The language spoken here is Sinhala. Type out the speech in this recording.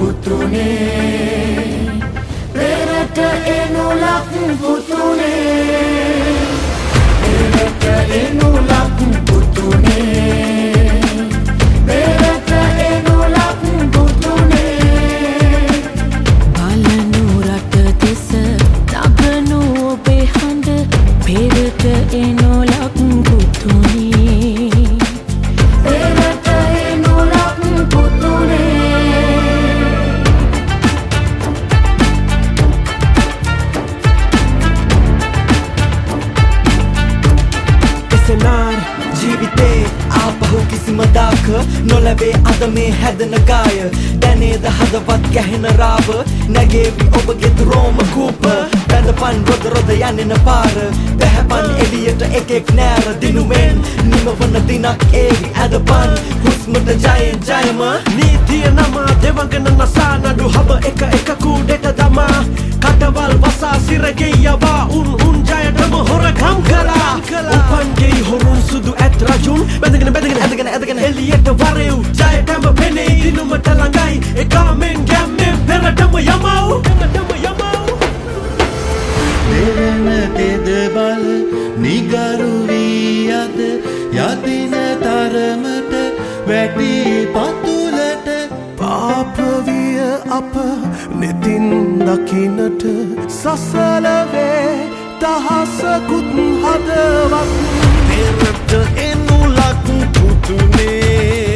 පුතුනේ පෙරට එනු ලක් පුතුනේ පෙරට එනු ලක් පුතුනේ පෙරට එනු ලක් පුතුනේ බලනු රට දෙස නගනු ඔබේ හඬ පෙරට එනු ලක් පුතුනේ පෙරට එනු ලක් පුතුනේ එසෙනාර ජීවිතේ ආපහු කිසිම දාක නොලැබේ අද මේ හැදෙන ගාය දැනේද හදවත් ගැහෙන රාව නැගේවි ඔබගේ රෝම කූප බැඳපන් රොද රොද යන්නෙන පාර පැහැපන් එළියට එකෙක් නෑර දිනුවෙන් නිමවන දිනක් ඒවි ඇදපන් හුස්මට ජයෙන් ජයම නීතිය නම දෙවඟන නසා නඩු හබ එක එක කූඩෙට දමා කටවල් වසා සිරගෙයවා උන් ජයටම හොරකම් කළා උපන්ගේ හොරුන් සුදු ඇත් රජුන් බැඳගෙන ඇදගෙන එළියට වරෙව් ජයටම පෙනේ දිනුමට ළඟයි එකාමෙන් ගැම්මෙන් පෙරටම යමව් දෙරණ තෙද බල නිගරු වී අද යදින තරමට වැටි පතුලට පාපවිය අප නෙතින් දකින්නට සසලවේ දහසකුත් හදවත් පෙරට එනු ලක් පුතුනේ